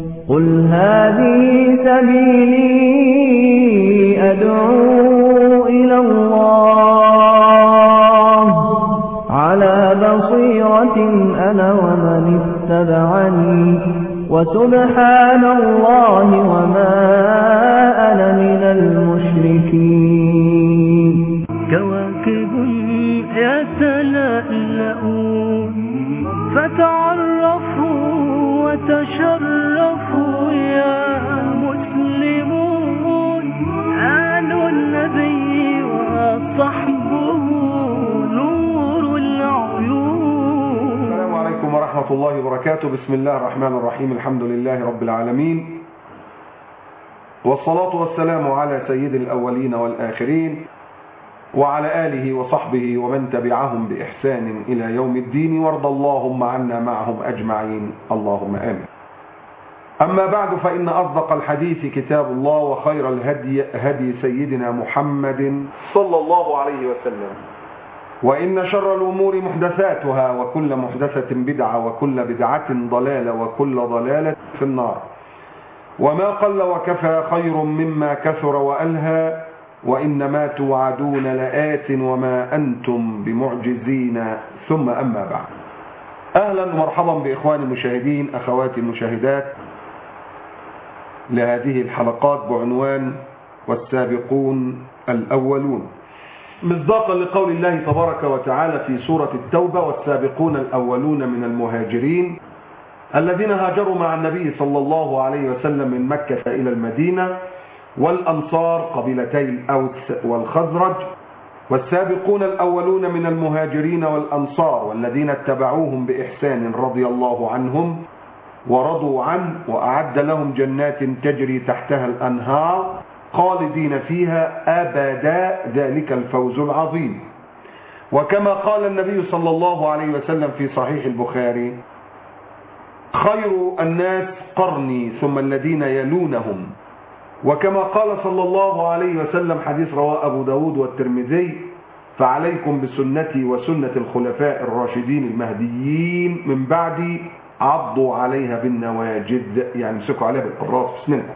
قل هذه سبيلي أدعو إلى الله على بصيرة أنا ومن اتبعني وسبحان الله وما أنا من المشركين. كواكب يتلألؤون فتعرفوا وتشرفوا يا مسلمون. آل النبي وصحبه نور العيون. السلام عليكم ورحمة الله وبركاته. بسم الله الرحمن الرحيم. الحمد لله رب العالمين، والصلاة والسلام على سيد الأولين والآخرين وعلى آله وصحبه ومن تبعهم بإحسان إلى يوم الدين، وارض اللهم عنا معهم أجمعين، اللهم آمين. أما بعد، فإن أصدق الحديث كتاب الله، وخير الهدي هدي سيدنا محمد صلى الله عليه وسلم، وإن شر الأمور محدثاتها، وكل محدثة بدعة، وكل بدعة ضلالة، وكل ضلالة في النار. وما قل وكفى خير مما كثر وألهى، وإنما توعدون لآت وما أنتم بمعجزين. ثم أما بعد، أهلا ومرحبا بإخواني المشاهدين، أخواتي المشاهدات، لهذه الحلقات بعنوان والسابقون الأولون، مصداقا لقول الله تبارك وتعالى في سورة التوبة: والسابقون الأولون من المهاجرين الذين هاجروا مع النبي صلى الله عليه وسلم من مكة إلى المدينة، والأنصار قبيلتي الأوس والخزرج، والسابقون الأولون من المهاجرين والأنصار والذين اتبعوهم بإحسان رضي الله عنهم ورضوا عنه، وأعد لهم جنات تجري تحتها الأنهار خالدين فيها أبدا، ذلك الفوز العظيم. وكما قال النبي صلى الله عليه وسلم في صحيح البخاري: خير الناس قرني ثم الذين يلونهم. وكما قال صلى الله عليه وسلم، حديث رواه أبو داود والترمذي: فعليكم بسنتي وسنة الخلفاء الراشدين المهديين من بعدي، عضوا عليها بالنواجذ، يعني امسكوا عليها بالقراص منها.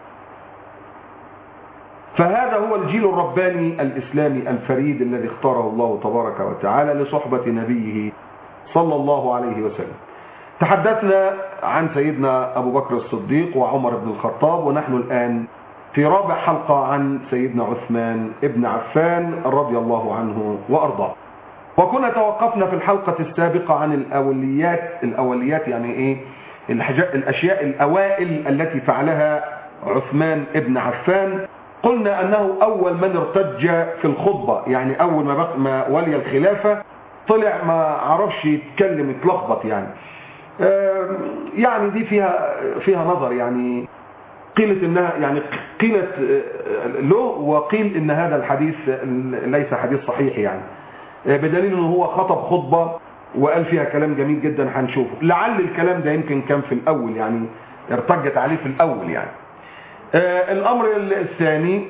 فهذا هو الجيل الرباني الإسلامي الفريد الذي اختاره الله تبارك وتعالى لصحبة نبيه صلى الله عليه وسلم. تحدثنا عن سيدنا أبو بكر الصديق وعمر بن الخطاب، ونحن الآن في رابع حلقة عن سيدنا عثمان ابن عفان رضي الله عنه وأرضاه. وكنا توقفنا في الحلقة السابقة عن الأوليات يعني إيه؟ الأشياء الأوائل التي فعلها عثمان ابن عفان. قلنا أنه أول من ارتج في الخطبة، يعني أول ما ولي الخلافة طلع ما عرفش يتكلم، اتلخبط يعني دي فيها نظر، يعني قيلت انها يعني قيلت له، وقيل ان هذا الحديث ليس حديث صحيح، يعني بدليل انه هو خطب خطبة وقال فيها كلام جميل جدا هنشوفه. لعل الكلام ده يمكن كان في الاول، يعني ارتجت عليه في الاول يعني. الامر الثاني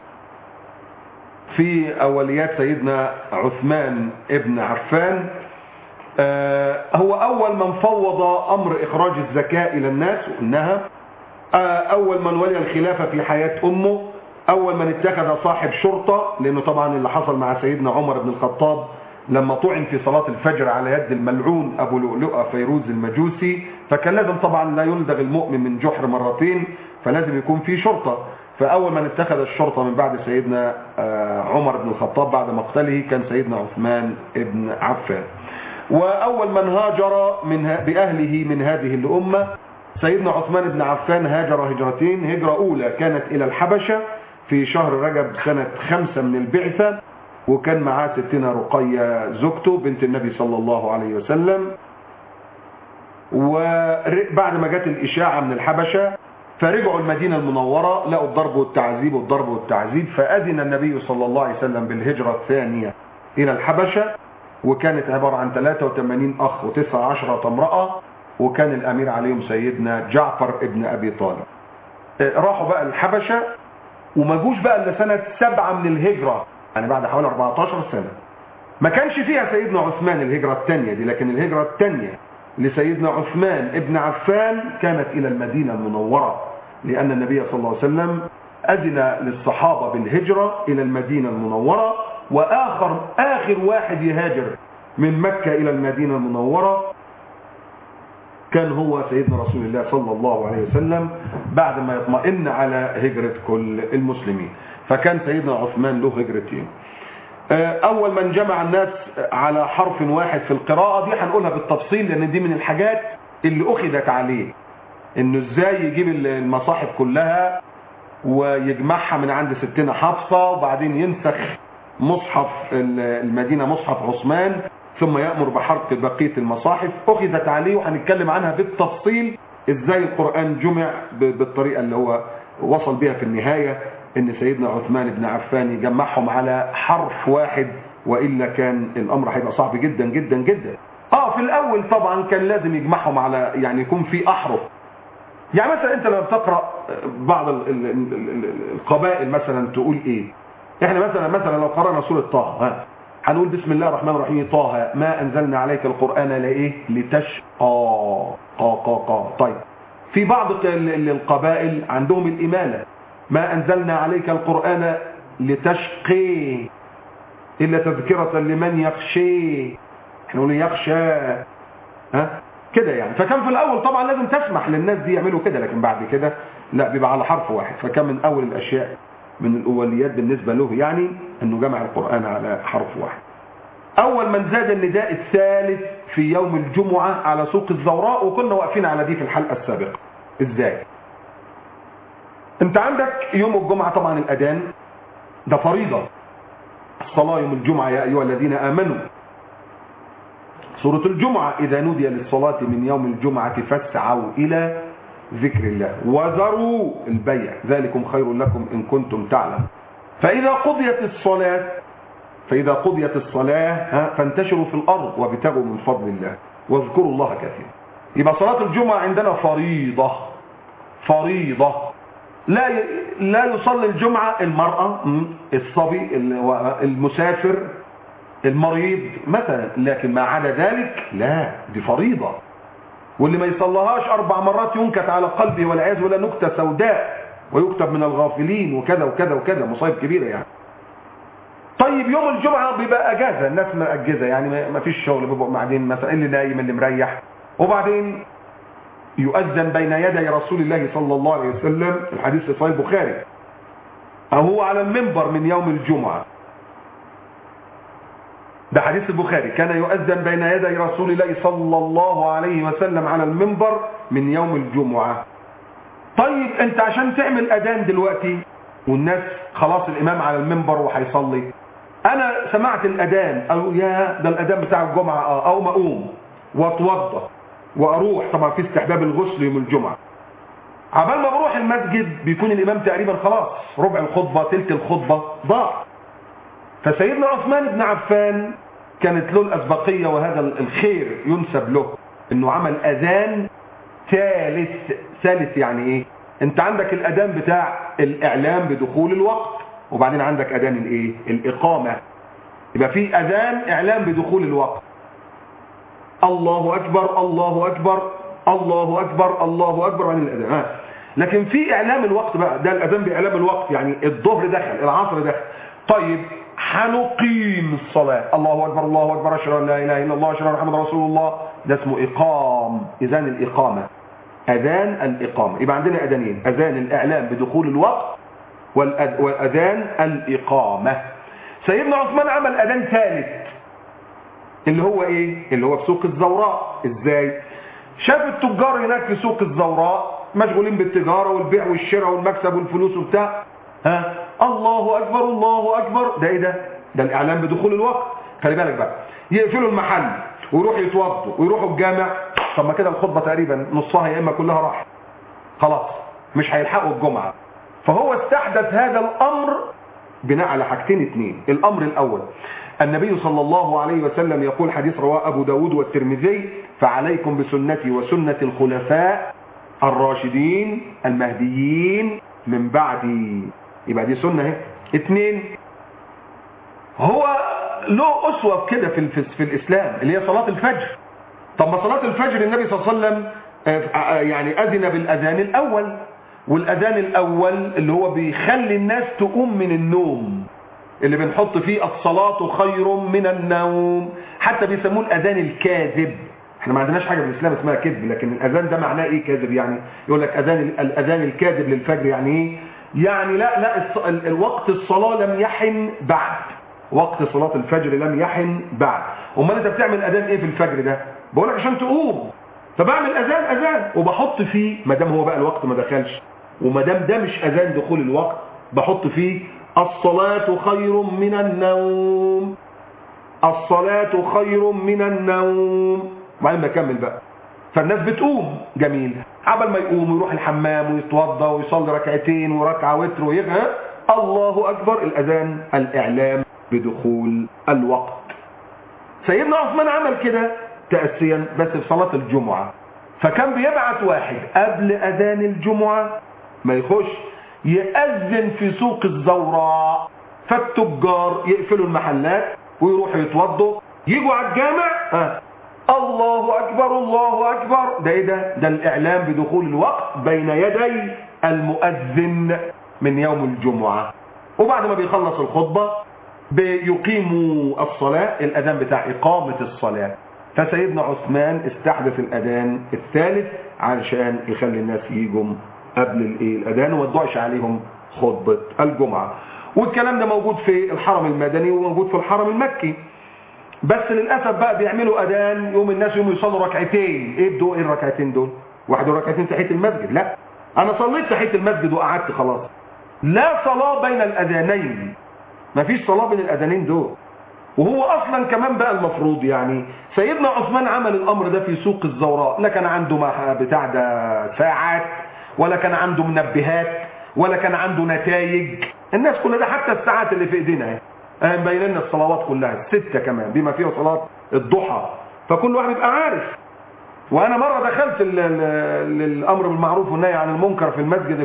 في اوليات سيدنا عثمان ابن عفان، هو اول من فوض امر اخراج الزكاة الى الناس، وانها اول من ولي الخلافة في حياة امه، اول من اتخذ صاحب شرطة، لانه طبعا اللي حصل مع سيدنا عمر بن الخطاب لما طعن في صلاة الفجر على يد الملعون ابو لؤلؤة فيروز المجوسي، فكان لازم طبعا لا يلدغ المؤمن من جحر مرتين، فلازم يكون في شرطة. فاول من اتخذ الشرطة من بعد سيدنا عمر بن الخطاب بعد مقتله كان سيدنا عثمان ابن عفان. واول من هاجر باهله من هذه الامة سيدنا عثمان بن عفان هاجر هجرتين. هجرة أولى كانت إلى الحبشة في شهر رجب سنة 5 من البعثة، وكان معاه ستنا رقية زوجته بنت النبي صلى الله عليه وسلم. وبعد ما جت الإشاعة من الحبشة فرجعوا المدينة المنورة، لقوا الضرب والتعذيب فأذن النبي صلى الله عليه وسلم بالهجرة الثانية إلى الحبشة، وكانت عبارة عن 83 أخ و19 امرأة، وكان الأمير عليهم سيدنا جعفر ابن أبي طالب. راحوا بقى الحبشة، وما جوش بقى إلا سنة 7 من الهجرة، يعني بعد حوالي 14 سنة. ما كانش فيها سيدنا عثمان الهجرة الثانية دي، لكن الهجرة الثانية لسيدنا عثمان ابن عفان كانت إلى المدينة المنورة. لأن النبي صلى الله عليه وسلم أذن للصحابة بالهجرة إلى المدينة المنورة، وآخر واحد يهاجر من مكة إلى المدينة المنورة كان هو سيدنا رسول الله صلى الله عليه وسلم بعد ما يطمئن على هجرة كل المسلمين. فكان سيدنا عثمان له هجرتين. أول من جمع الناس على حرف واحد في القراءة دي هنقولها بالتفصيل، لأن دي من الحاجات اللي أخذت عليه، إنه إزاي يجيب المصاحف كلها ويجمعها من عند ستنا حفصة، وبعدين ينسخ مصحف المدينة مصحف عثمان، ثم يأمر بحرق بقية المصاحف. أخذت عليه وهنتكلم عنها بالتفصيل إزاي القرآن جمع بالطريقة اللي هو وصل بها في النهاية، إن سيدنا عثمان بن عفان يجمعهم على حرف واحد، وإلا كان الأمر هيبقى صعب جدا جدا جدا. في الأول طبعا كان لازم يجمعهم على يعني يكون في أحرف. يعني مثلا أنت لما بتقرأ بعض القبائل مثلا تقول إيه؟ إحنا مثلا لو قرأنا سورة طه هنقول بسم الله الرحمن الرحيم طه ما أنزلنا عليك القرآن لإيه؟ لتشقى طيب في بعض القبائل عندهم الإمالة، ما أنزلنا عليك القرآن لتشقي إلا تذكرة لمن يخشي، احنا نقول يخشى كده يعني. فكان في الأول طبعا لازم تسمح للناس دي يعملوا كده، لكن بعد كده لا، بيبقى على حرف واحد. فكان من أول الأشياء من الأوليات بالنسبة له يعني أنه جمع القرآن على حرف واحد. أول من زاد النداء الثالث في يوم الجمعة على سوق الزوراء، وكنا واقفين على دي في الحلقة السابقة. إزاي؟ أنت عندك يوم الجمعة طبعا الأذان ده فريضة، الصلاة يوم الجمعة يا أيها الذين آمنوا، سورة الجمعة إذا نودي للصلاة من يوم الجمعة فاسعوا إلى ذكر الله وذروا البيع ذلكم خير لكم إن كنتم تعلمون. فإذا قضيت الصلاة فانتشروا في الأرض وابتغوا من فضل الله واذكروا الله كثيرا. يبقى صلاة الجمعة عندنا فريضة. لا يصلي الجمعة المرأة، الصبي، المسافر، المريض مثلا، لكن ما عدا ذلك لا، دي فريضة. واللي ما يصليهاش 4 مرات ينكت على قلبه والعياذ بالله نكتة سوداء ويكتب من الغافلين وكذا وكذا وكذا، مصايب كبيرة يعني. طيب يوم الجمعة بيبقى أجازة، الناس مأجزة يعني ما فيش شغل، بيبقوا قاعدين مثلا اللي نايم اللي مريح. وبعدين يؤذن بين يدي رسول الله صلى الله عليه وسلم، الحديث في صحيح البخاري، هو على المنبر من يوم الجمعة، ده حديث البخاري، كان يؤذن بين يدي رسول الله صلى الله عليه وسلم على المنبر من يوم الجمعة. طيب انت عشان تعمل اذان دلوقتي والناس خلاص الامام على المنبر وهيصلي، انا سمعت الاذان اقول يا ده الاذان بتاع الجمعة، او ما اقوم واتوضى واروح، طبعا في استحباب الغسل يوم الجمعة. عبال ما بروح المسجد بيكون الامام تقريبا خلاص ربع الخطبة تلت الخطبة ضاع. فسيدنا عثمان بن عفان كانت له الأسبقية، وهذا الخير ينسب له، انه عمل اذان ثالث. يعني ايه؟ انت عندك الاذان بتاع الاعلام بدخول الوقت، وبعدين عندك اذان الايه؟ الاقامة. يبقى في اذان اعلام بدخول الوقت، الله اكبر الله اكبر الله اكبر الله اكبر عن الاذان. لكن في اعلام الوقت بقى، ده الاذان باعلام الوقت، يعني الظهر دخل العصر دخل، طيب هنقيم الصلاة، الله أكبر الله أكبر أشهد أن لا إله إلا الله أشهد أن محمدا رسول الله، ده اسمه إذان الإقامة، أذان الإقامة. يبقى عندنا أذانين، أذان الإعلام بدخول الوقت وأذان الإقامة. سيدنا عثمان عمل أذان ثالث اللي هو إيه؟ اللي هو في سوق الزوراء. إزاي؟ شاف التجار هناك في سوق الزوراء مشغولين بالتجارة والبيع والشراء والمكسب والفلوس وبتاع، الله أكبر الله أكبر، ده إيه ده؟ ده الإعلام بدخول الوقت. خلي بالك بقى، يقفلوا المحل ويروحوا يتوضوا ويروحوا الجامع، طب ما كده الخطبة تقريبا نصها يا إما كلها راح، خلاص مش هيلحقوا الجمعة. فهو استحدث هذا الأمر بناء على حاجتين اتنين. الأمر الأول، النبي صلى الله عليه وسلم يقول، حديث رواه أبو داود والترمذي، فعليكم بسنتي وسنة الخلفاء الراشدين المهديين من بعدي. يبقى دي سنة اهي. اتنين، هو له أسوة كده في الإسلام اللي هي صلاة الفجر. طب ما صلاة الفجر النبي صلى الله عليه وسلم يعني أذن بالأذان الأول، والأذان الأول اللي هو بيخلي الناس تقوم من النوم، اللي بنحط فيه الصلاة خير من النوم، حتى بيسموه الأذان الكاذب. احنا ما عندناش حاجة في الإسلام اسمها كذب، لكن الأذان ده معناه ايه كاذب؟ يعني يقول لك الأذان الكاذب للفجر، يعني ايه؟ يعني لا الوقت الصلاة لم يحن بعد، وقت صلاة الفجر لم يحن بعد. امال انت بتعمل أذان ايه في الفجر ده؟ بقول لك عشان تقوم، فبعمل أذان وبحط فيه، ما دام هو بقى الوقت ما دخلش وما دام ده مش أذان دخول الوقت، بحط فيه الصلاة خير من النوم، الصلاة خير من النوم، وبعدين بكمل بقى. فالناس بتقوم جميل، عبل ما يقوم يروح الحمام ويتوضى ويصلي ركعتين وركعة وتر ويغنى الله أكبر، الأذان الإعلام بدخول الوقت. سيدنا عثمان عمل كده تأسيا بس في صلاة الجمعة، فكان بيبعت واحد قبل أذان الجمعة ما يخش يأذن في سوق الزوراء، فالتجار يقفلوا المحلات ويروحوا يتوضوا، يجوا على الجامع الله أكبر الله أكبر. ده ايه ده الإعلام بدخول الوقت بين يدي المؤذن من يوم الجمعة. وبعد ما بيخلص الخطبة بيقيموا الصلاة، الأذان بتاع إقامة الصلاة. فسيدنا عثمان استحدث الأذان الثالث علشان يخلي الناس يجوا قبل الأذان وما تضيعش عليهم خطبة الجمعة. والكلام ده موجود في الحرم المدني وموجود في الحرم المكي، بس للأسف بقى بيعملوا أذان يوم الناس يوم يصلوا ركعتين. ايه الركعتين دول؟ واحد ركعتين تحية المسجد؟ لا، أنا صليت تحية المسجد وقعدت خلاص. لا صلاة بين الأذانين، مفيش صلاة بين الأذانين دول. وهو أصلا كمان بقى المفروض يعني سيدنا عثمان عمل الأمر ده في سوق الزوراء، لا كان عنده بتاع ده ساعات، ولا كان عنده منبهات، ولا كان عنده نتائج. الناس كلها ده حتى الساعات اللي في ايدينا مبين لنا الصلوات كلها 6 كمان بما فيها صلاة الضحى، فكل واحد يبقى عارف. وانا مرة دخلت الامر بالمعروف والنهي عن المنكر في المسجد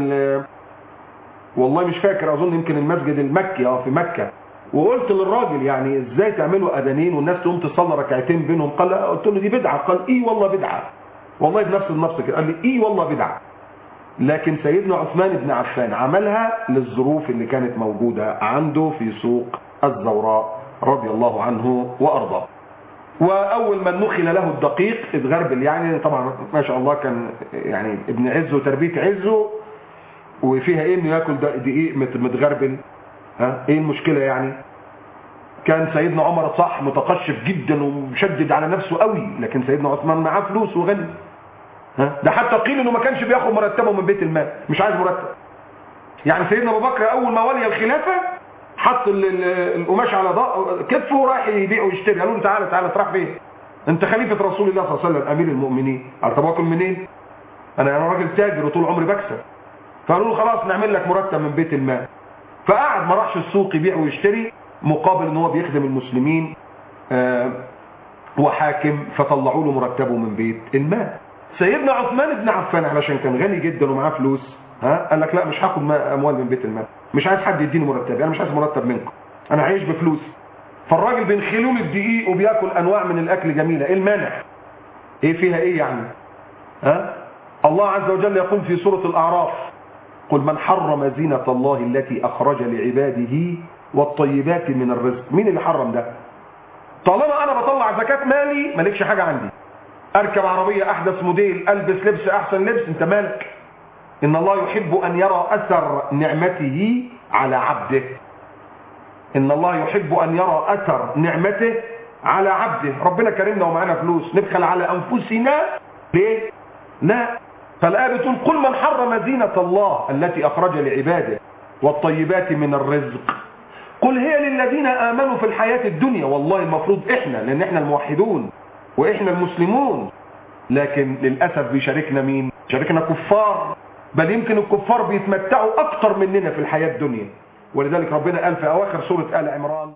والله مش فاكر، اظن يمكن المسجد المكي في مكة، وقلت للراجل يعني ازاي تعملوا اذانين والناس تقوم تصلي ركعتين بينهم؟ قال قلت له دي بدعة. قال ايه والله بدعة، والله بنفس النفس كده. قال لي ايه والله بدعة. لكن سيدنا عثمان بن عفان عملها للظروف اللي كانت موجودة عنده في سوق الزوراء رضي الله عنه وارضاه. واول من نخل له الدقيق اتغربل، يعني طبعا ما شاء الله كان يعني ابن عزه وتربية عزه، وفيها ايه انه ياكل دقيق متغربل؟ ايه المشكلة يعني؟ كان سيدنا عمر صح متقشف جدا ومشدد على نفسه قوي، لكن سيدنا عثمان معاه فلوس وغني. ده حتى قيل انه ما كانش بياخد مرتبه من بيت المال، مش عايز مرتب. يعني سيدنا ابو بكر اول ما ولي الخلافة حط القماش على كتفه وراح يبيع ويشتري. قالوا له تعالى تروح فين؟ انت خليفة رسول الله صلى الله عليه وسلم امير المؤمنين. قال طب اكل منين؟ انا راجل تاجر وطول عمري بكسب. فقالوا له خلاص نعمل لك مرتب من بيت المال. فقعد ما راحش السوق يبيع ويشتري مقابل ان هو بيخدم المسلمين وحاكم، فطلعوا له مرتبه من بيت المال. سيدنا عثمان بن عفان علشان كان غني جدا ومعاه فلوس قال لك لا مش هاخد اموال من بيت المال، مش عايز حد يديني مرتب، انا مش عايز مرتب منكم، انا عايش بفلوس. فالراجل بينخلوا له الدقيق وبياكل انواع من الاكل جميله، ايه المانع؟ ايه فيها ايه يعني؟ الله عز وجل يقول في سورة الاعراف قل من حرم زينة الله التي اخرج لعباده والطيبات من الرزق. مين اللي حرم ده؟ طالما انا بطلع زكاة مالي مالكش حاجة عندي. اركب عربية احدث موديل، البس لبس احسن لبس، انت مالك؟ ان الله يحب ان يرى اثر نعمته على عبده. ان الله يحب ان يرى اثر نعمته على عبده. ربنا كرمنا ومعنا فلوس، نبخل على انفسنا ليه؟ لا. فالآية بتقول قل من حرم زينة الله التي اخرج لعباده والطيبات من الرزق قل هي للذين امنوا في الحياة الدنيا. والله المفروض احنا، لان احنا الموحدون واحنا المسلمون، لكن للأسف بيشاركنا مين؟ شاركنا كفار، بل يمكن الكفار بيتمتعوا اكتر مننا في الحياة الدنيا. ولذلك ربنا قال في اواخر سورة آل عمران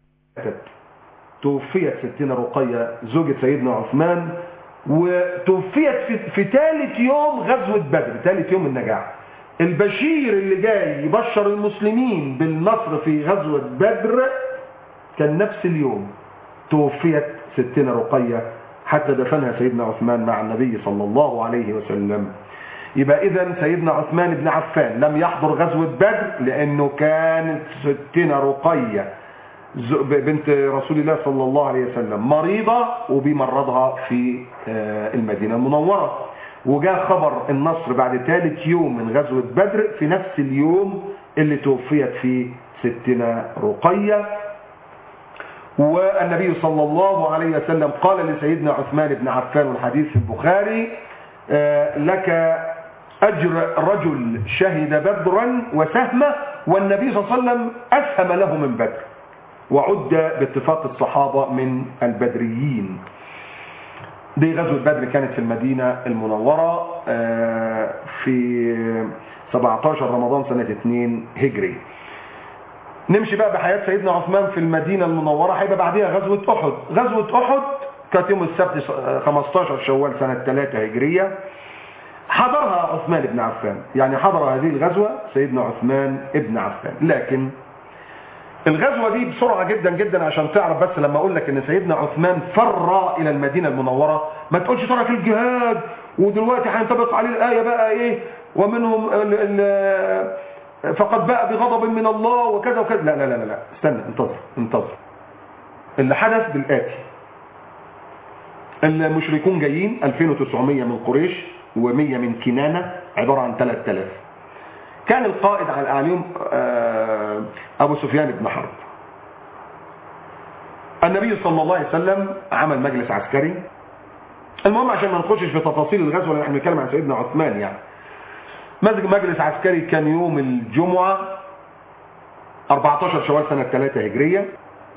توفيت ستنا رقية زوجة سيدنا عثمان، وتوفيت في ثالث يوم غزوة بدر، ثالث يوم النجاح. البشير اللي جاي يبشر المسلمين بالنصر في غزوة بدر كان نفس اليوم توفيت ستنا رقية، حتى دفنها سيدنا عثمان مع النبي صلى الله عليه وسلم. يبقى إذن سيدنا عثمان بن عفان لم يحضر غزوة بدر لأنه كانت ستنا رقية بنت رسول الله صلى الله عليه وسلم مريضة وبيمرضها في المدينة المنورة، وجاء خبر النصر بعد ثالث يوم من غزوة بدر في نفس اليوم اللي توفيت فيه ستنا رقية. والنبي صلى الله عليه وسلم قال لسيدنا عثمان بن عفان والحديث في البخاري لك أجر رجل شهد بدرا وسهمه، والنبي صلى الله عليه وسلم أسهم له من بدر، وعد باتفاق الصحابة من البدريين. دي غزوة بدر كانت في المدينة المنورة في 17 رمضان سنة 2 هجري. نمشي بقى بحياة سيدنا عثمان في المدينة المنورة. هيبقى بعدها غزوة أحد. غزوة أحد كانت يوم السبت 15 شوال سنة 3 هجرية. حضرها عثمان بن عفان، يعني حضر هذه الغزوة سيدنا عثمان بن عفان. لكن الغزوة دي بسرعة جدا جدا عشان تعرف، بس لما اقول لك ان سيدنا عثمان فر الى المدينة المنورة ما تقولش ترك الجهاد ودلوقتي هينطبق عليه الآية بقى ايه ومنهم فقد باء بغضب من الله وكذا وكذا. لا لا لا لا، استنى، انتظر. اللي حدث بالآتي: المشركون جايين 2900 من قريش و100 من كنانة، عبارة عن 3000. كان القائد على الأعليم أبو سفيان بن حرب. النبي صلى الله عليه وسلم عمل مجلس عسكري. المهم عشان ما نخشش في تفاصيل الغزوة اللي احنا بنتكلم عن سيدنا عثمان، يعني مجلس عسكري كان يوم الجمعة 14 شوال سنة 3 هجرية،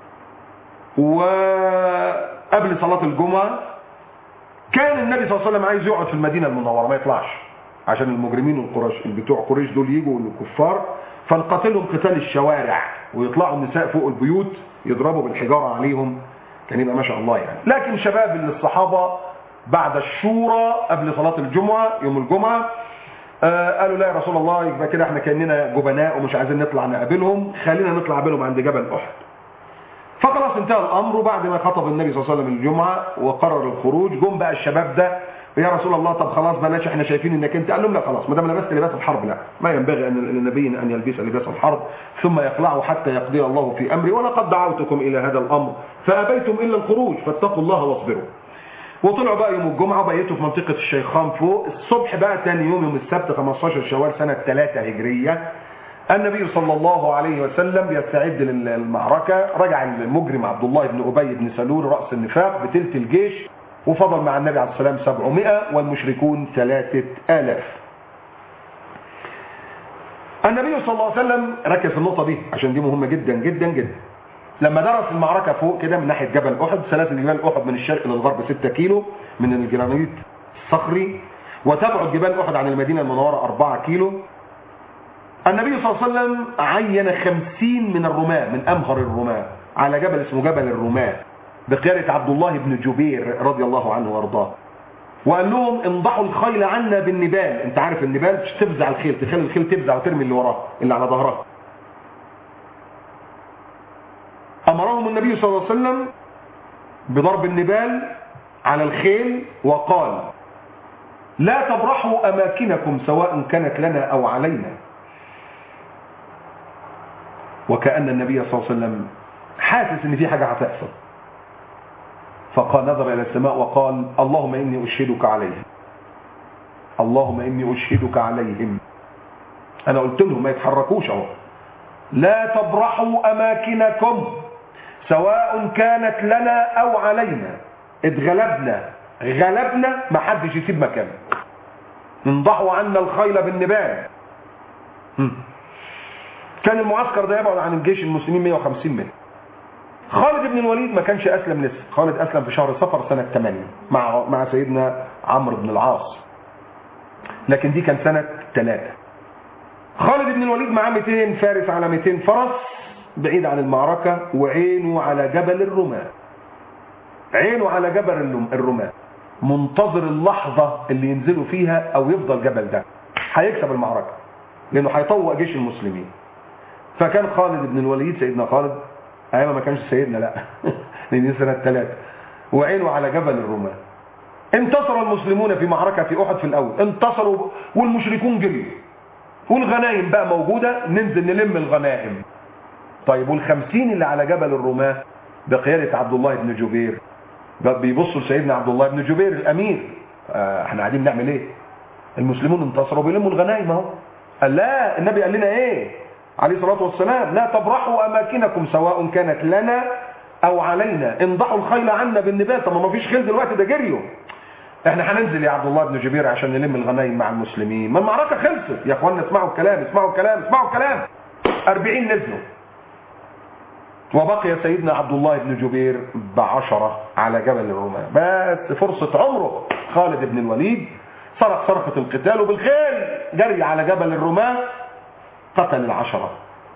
وقبل صلاة الجمعة كان النبي صلى الله عليه وسلم عايز يقعد في المدينة المنورة ما يطلعش، عشان المجرمين والقراش بتوع قريش دول يجوا الكفار فنقتلهم قتال الشوارع، ويطلعوا النساء فوق البيوت يضربوا بالحجارة عليهم، كان يبقى ما شاء الله يعني. لكن شباب الصحابة بعد الشورى قبل صلاة الجمعة يوم الجمعة قالوا لا يا رسول الله، يبقى كده احنا كأننا جبناء ومش عايزين نطلع نقابلهم، خلينا نطلع نقابلهم عند جبل أحد. فخلاص انتهى الأمر، وبعد ما خطب النبي صلى الله عليه وسلم الجمعة وقرر الخروج، جم بقى الشباب ده: يا رسول الله طب خلاص بلاش، احنا شايفين انك انت. قال لهم لا خلاص، ما دام لبست لباس الحرب لا، ما ينبغي ان للنبي ان يلبس لباس الحرب ثم يخلعه حتى يقضي الله في امري، ولقد دعوتكم الى هذا الامر فابيتم الا الخروج فاتقوا الله واصبروا. وطلعوا بقى يوم الجمعه وبيتوا في منطقه الشيخان فوق. الصبح بقى ثاني يوم السبت 15 شوال سنه 3 هجريه النبي صلى الله عليه وسلم بيستعد للمعركه. رجع المجرم عبد الله بن ابي بن سلول راس النفاق بتلت الجيش، وفضل مع النبي عليه السلام 700 والمشركون 3000. النبي صلى الله عليه وسلم ركز في النقطة دي عشان دي مهمة جدا جدا جدا. لما درس المعركة فوق كده من ناحية جبل أحد، سلاسل جبال أحد من الشرق للغرب 6 كيلو من الجرانيت الصخري، وتبعد جبال أحد عن المدينة المنورة 4 كيلو. النبي صلى الله عليه وسلم عين 50 من الرماة، من أمهر الرماة، على جبل اسمه جبل الرماة بقيادة عبد الله بن جبير رضي الله عنه وارضاه، وقال لهم انضحوا الخيل عنا بالنبال. انت عارف النبال تفزع الخيل، تخلي الخيل تفزع وترمي اللي وراه اللي على ظهرها. امرهم النبي صلى الله عليه وسلم بضرب النبال على الخيل، وقال: لا تبرحوا اماكنكم سواء كانت لنا او علينا. وكأن النبي صلى الله عليه وسلم حاسس ان في حاجة هتحصل، فقال نظر إلى السماء وقال: اللهم إني أشهدك عليهم، اللهم إني أشهدك عليهم. أنا قلت لهم ما يتحركوش اهو، لا تبرحوا أماكنكم سواء كانت لنا أو علينا. اتغلبنا غلبنا ما حدش يسيب مكانه، انضحوا عنا الخيل بالنبال. كان المعسكر ده يبعد عن الجيش المسلمين 150 متر. خالد بن الوليد ما كانش أسلم لسه، خالد أسلم في شهر صفر سنة 8 مع سيدنا عمرو بن العاص، لكن دي كان سنة 3. خالد بن الوليد معاه 200 فارس على 200 فرس بعيد عن المعركة، وعينه على جبل الرماة، عينه على جبل الرماة، منتظر اللحظة اللي ينزلوا فيها أو يفضل جبل ده هيكسب المعركة، لأنه هيطوق جيش المسلمين. فكان خالد بن الوليد، سيدنا خالد ايما ما كانش سيدنا لا لان دي سنه 3، وعينه على جبل الرماة. انتصر المسلمون في معركة أحد في الأول، انتصروا والمشركون جريوا، والغنائم بقى موجودة، ننزل نلم الغنائم. طيب وال50 اللي على جبل الرماة بقيادة عبد الله بن جبير بيبصوا لسيدنا عبد الله بن جبير الأمير، احنا قاعدين نعمل ايه؟ المسلمون انتصروا بيلموا الغنائم اهو. قال لا، النبي قال لنا ايه عليه الصلاة والسلام؟ لا تبرحوا أماكنكم سواء كانت لنا أو علينا، انضحوا الخيل عنا بالنبات. طب ما فيش خيل دلوقتي، ده جريوا. احنا هننزل يا عبد الله بن جبير عشان نلم الغنائم مع المسلمين، ما المعركة خلصت يا اخوانا. اسمعوا الكلام، اسمعوا الكلام، اسمعوا الكلام. 40 نزلوا، وبقي سيدنا عبد الله بن جبير ب10 على جبل الرماة. بس فرصة عمره خالد بن الوليد صرخ صرخة القتال، وبالخيل جري على جبل الرماة، قتل 10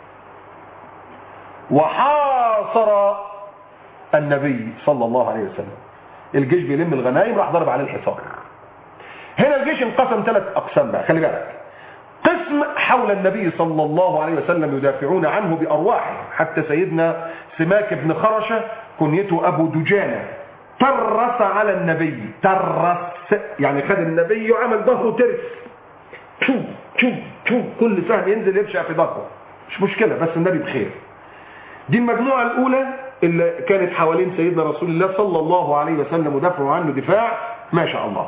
وحاصر النبي صلى الله عليه وسلم. الجيش بيلم الغنائم، راح ضرب عليه الحصار. هنا الجيش انقسم 3 أقسام بقى، خلي بالك. قسم حول النبي صلى الله عليه وسلم يدافعون عنه بأرواحه، حتى سيدنا سماك بن خرشة كنيته أبو دجانة ترس على النبي. ترس يعني خد النبي وعمل ظهره ترس، شوف شوف شوف، كل سهم ينزل يبشع في ظهره، مش مشكلة بس النبي بخير. دي المجموعة الأولى اللي كانت حوالين سيدنا رسول الله صلى الله عليه وسلم ودافعوا عنه دفاع ما شاء الله.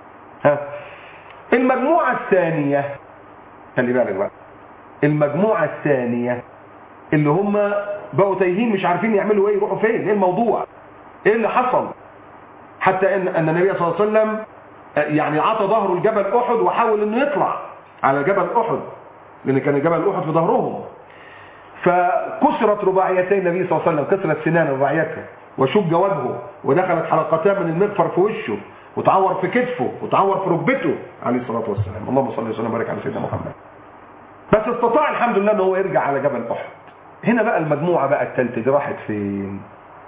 المجموعة الثانية، خلي بالك بقى، المجموعة الثانية اللي هم بقوا تايهين، مش عارفين يعملوا ايه، يروحوا فين، ايه الموضوع، ايه اللي حصل. حتى ان النبي صلى الله عليه وسلم يعني عطى ظهره لجبل احد وحاول انه يطلع على جبل احد، لان كان جبل احد في ظهرهم. فكسرت رباعيتي النبي صلى الله عليه وسلم، كسرت سنان رباعيته وشج وجهه، ودخلت حلقتان من المغفر في وشه، وتعور في كتفه، وتعور في ركبته عليه الصلاة والسلام. اللهم صل وسلم وبارك على سيدنا محمد. بس استطاع الحمد لله ان هو يرجع على جبل احد. هنا بقى المجموعة بقى الثالثة دي راحت فين؟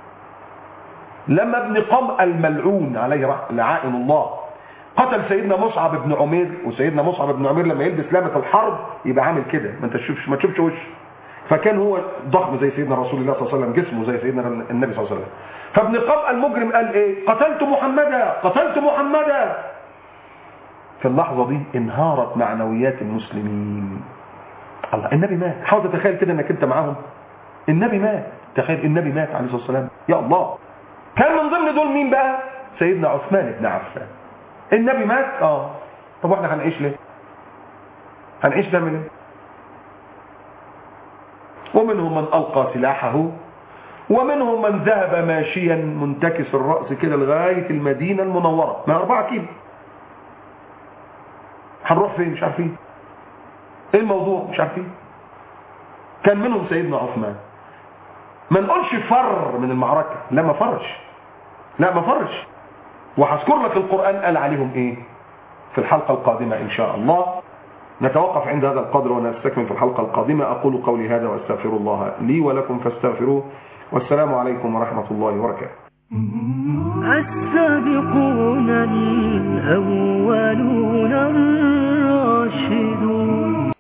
لما ابن قمأ الملعون عليه لعائن الله قتل سيدنا مصعب بن عمير، وسيدنا مصعب بن عمير لما يلبس لامة الحرب يبقى عامل كده، ما تشوفش وشه. فكان هو ضخم زي سيدنا رسول الله صلى الله عليه وسلم، جسمه زي سيدنا النبي صلى الله عليه وسلم. فابن قمأ المجرم قال ايه؟ قتلت محمدا، قتلت محمدا. في اللحظة دي انهارت معنويات المسلمين. الله، النبي مات. حاول تتخيل كده انك انت معاهم، النبي مات، تخيل النبي مات عليه الصلاة والسلام، يا الله. كان من ضمن دول مين بقى؟ سيدنا عثمان بن عفان. النبي مات، طب واحنا هنعيش ليه؟ هنعيش نعمل ايه؟ ومنهم من ألقى سلاحه، ومنهم من ذهب ماشيا منتكس الرأس كده لغاية المدينة المنورة، ما 4 كيلو. هنروح فين؟ مش عارفين. ايه الموضوع؟ مش عارفين. كان منهم سيدنا عثمان. ما نقولش فر من المعركة، لا ما فرش، لا ما فرش. وهذكر لك القرآن قال عليهم ايه في الحلقة القادمة ان شاء الله. نتوقف عند هذا القدر ونستكمل في الحلقة القادمة. أقول قولي هذا وأستغفر الله لي ولكم فاستغفروه، والسلام عليكم ورحمة الله وبركاته. السابقون الأولون